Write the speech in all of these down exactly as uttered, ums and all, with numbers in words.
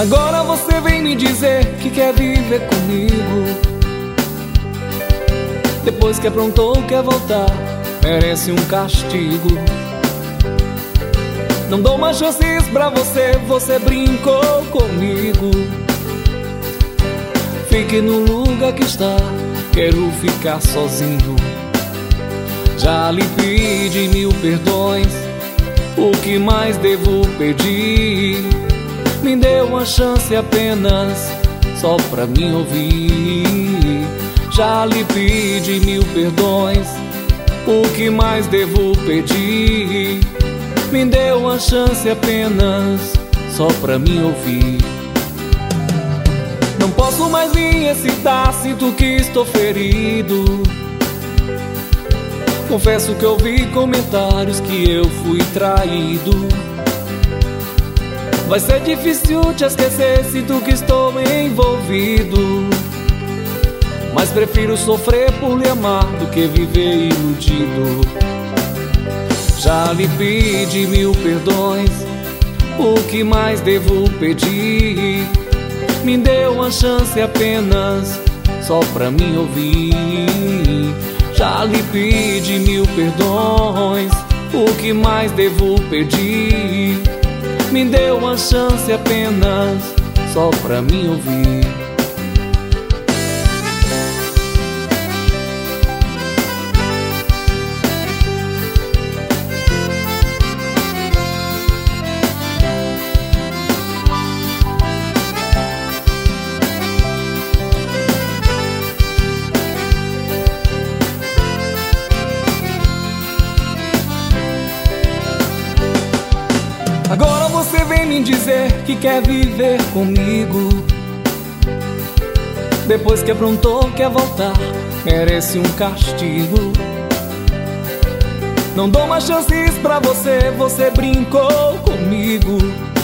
Agora você vem me dizer que quer viver comigo. Depois que aprontou, quer voltar, merece um castigo. Não dou mais chances pra você, você brincou comigo. Fique no lugar que está, quero ficar sozinho. Já lhe pedi mil perdões, o que mais devo pedir? Me dê uma chance apenas, só pra me ouvir. Já lhe pedi mil perdões, o que mais devo pedir? Me dê uma chance apenas, só pra me ouvir. Não posso mais me excitar, sinto que estou ferido. Confesso que ouvi comentários que eu fui traído. Vai ser difícil te esquecer, sinto que estou envolvido. Mas prefiro sofrer por lhe amar do que viver iludido. Já lhe pedi mil perdões, o que mais devo pedir? Me dê uma chance apenas, só pra me ouvir. Já lhe pedi mil perdões, o que mais devo pedir? Me dê uma chance apenas, só pra me ouvir. Agora você vem me dizer que quer viver comigo. Depois que aprontou, quer voltar, merece um castigo. Não dou mais chances pra você, você brincou comigo.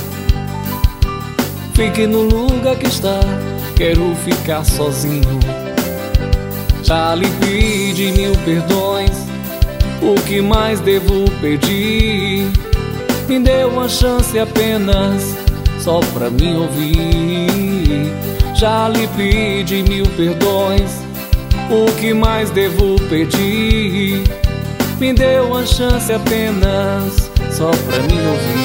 Fique no lugar que está, quero ficar sozinho. Já lhe pedi mil perdões, o que mais devo pedir? Me dê uma chance apenas, só pra me ouvir. Já lhe pedi mil perdões, o que mais devo pedir? Me dê uma chance apenas, só pra me ouvir.